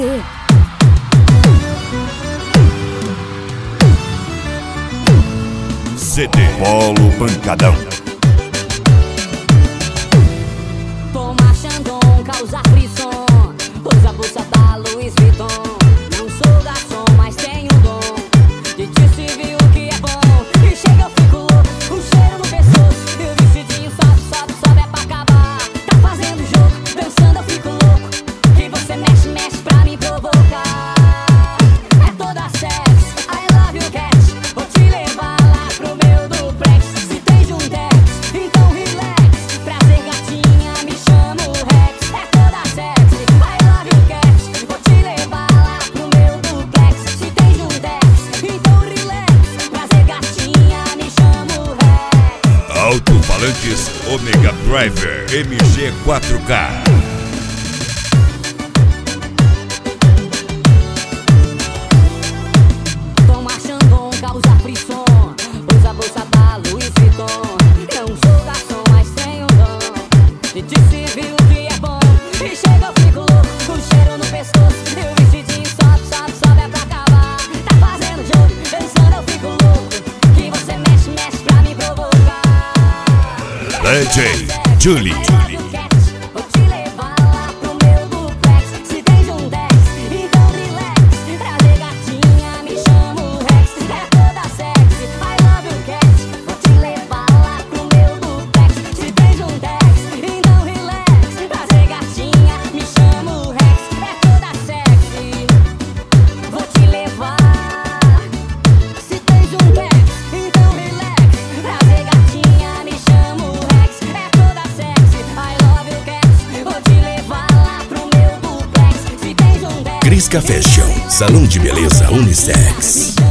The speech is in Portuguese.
CD Polo Pancadão. Toma Xandão, causa frisson. Usa a bolsa da Louis Vuitton. Não sou garçom, mas tenho dom de te servir o que é bom. E chega eu fico louco, o cheiro no pescoço. E o vestidinho sobe, sobe, sobe, é pra acabar. Tá fazendo jogo, dançando eu fico louco. Que você mexe, mexe pra me provocar. É toda sexy, I love you cat. Vou te levar lá pro meu duplex. Se tem Juntex, então relax. Prazer gatinha, me chamo Rex. É toda sexy, I love you cat. Vou te levar lá pro meu duplex. Se tem Juntex, então relax. Prazer gatinha, me chamo Rex. Alto-falantes Omega Driver MG 4K. Toma Xandão, causa frisson. Usa a bolsa da Louis Vuitton. Não sou garçom, mas tenho dom de te servir o que é bom. E chega eu fico louco, com cheiro no pescoço. E o vestidinho sobe, sobe, sobe, é pra acabar. Tá fazendo jogo, dançando eu fico louco. Que você mexe, mexe pra me provocar. DJ Julie. Vou te levar lá pro meu duplex. Se tem Juntex, então relax. Prazer gatinha, me chamo Rex. É toda sexy, I love you cat. Vou te levar lá pro meu duplex. Se tem Juntex, então relax. Prazer gatinha, me chamo Rex. É toda sexy, vou te levar. Se tem Juntex, então relax. Prazer gatinha, me chamo Rex. É toda sexy, I love you cat. Vou te levar lá pro meu duplex. Se tem Juntex, Crisca Fashion, salão de beleza unissex. me chamo